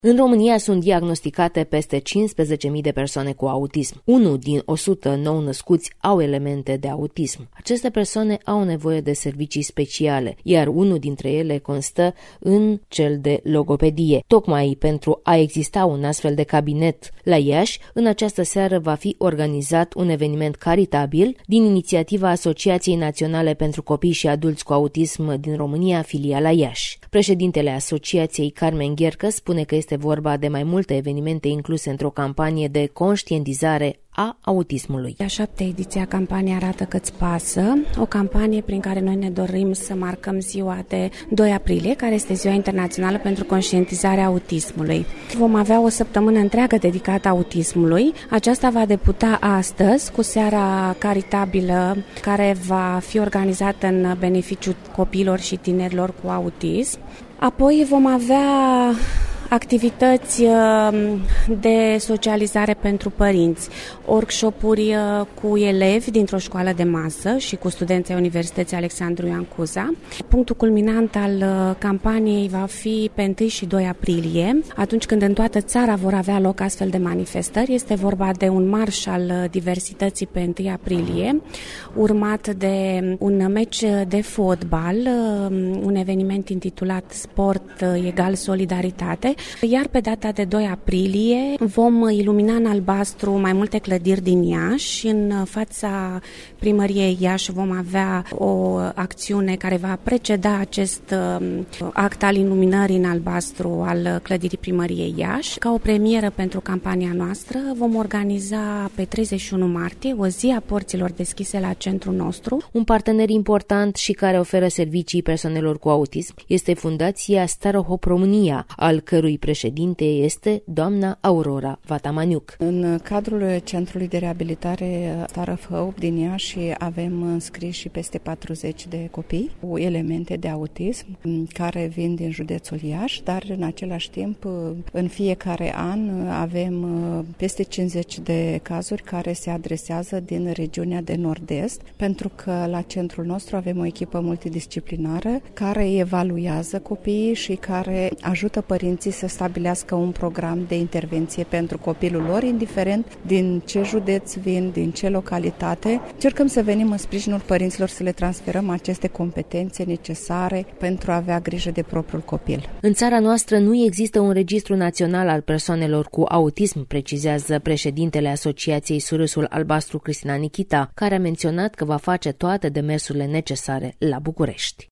În România sunt diagnosticate peste 15.000 de persoane cu autism. 1 din 100 nou-născuți au elemente de autism. Aceste persoane au nevoie de servicii speciale, iar unul dintre ele constă în cel de logopedie. Tocmai pentru a exista un astfel de cabinet la Iași, în această seară va fi organizat un eveniment caritabil din inițiativa Asociației Naționale pentru Copii și Adulți cu Autism din România, filiala Iași. Președintele Asociației, Carmen Ghercă, spune că este vorba de mai multe evenimente incluse într-o campanie de conștientizare a autismului. A 7-a ediție a campaniei Arată că-ți pasă, o campanie prin care noi ne dorim să marcăm ziua de 2 aprilie, care este Ziua Internațională pentru Conștientizarea Autismului. Vom avea o săptămână întreagă dedicată autismului. Aceasta va debuta astăzi cu seara caritabilă care va fi organizată în beneficiul copiilor și tinerilor cu autism. Apoi vom avea activități de socializare pentru părinți, workshop-uri cu elevi dintr-o școală de masă și cu studenții Universității Alexandru Ioan Cuza. Punctul culminant al campaniei va fi pe 1 și 2 aprilie, atunci când în toată țara vor avea loc astfel de manifestări. Este vorba de un marș al diversității pe 1 aprilie, urmat de un meci de fotbal, un eveniment intitulat Sport egal solidaritate. Iar pe data de 2 aprilie vom ilumina în albastru mai multe clădiri din Iași. În fața primăriei Iași vom avea o acțiune care va preceda acest act al iluminării în albastru al clădirii primăriei Iași. Ca o premieră pentru campania noastră vom organiza pe 31 martie o zi a porților deschise la centrul nostru. Un partener important și care oferă servicii persoanelor cu autism este Fundația Starohop România, al cărui președinte este doamna Aurora Vatamaniuc. În cadrul Centrului de Reabilitare Starohop din Iași avem înscriși și peste 40 de copii cu elemente de autism care vin din județul Iași, dar în același timp în fiecare an avem peste 50 de cazuri care se adresează din regiunea de nord-est, pentru că la centrul nostru avem o echipă multidisciplinară care evaluează copiii și care ajută părinții să stabilească un program de intervenție pentru copilul lor, indiferent din ce județ vin, din ce localitate. Încercăm să venim în sprijinul părinților să le transferăm aceste competențe necesare pentru a avea grijă de propriul copil. În țara noastră nu există un registru național al persoanelor cu autism, precizează președintele Asociației Surâsul Albastru Cristina Nichita, care a menționat că va face toate demersurile necesare la București.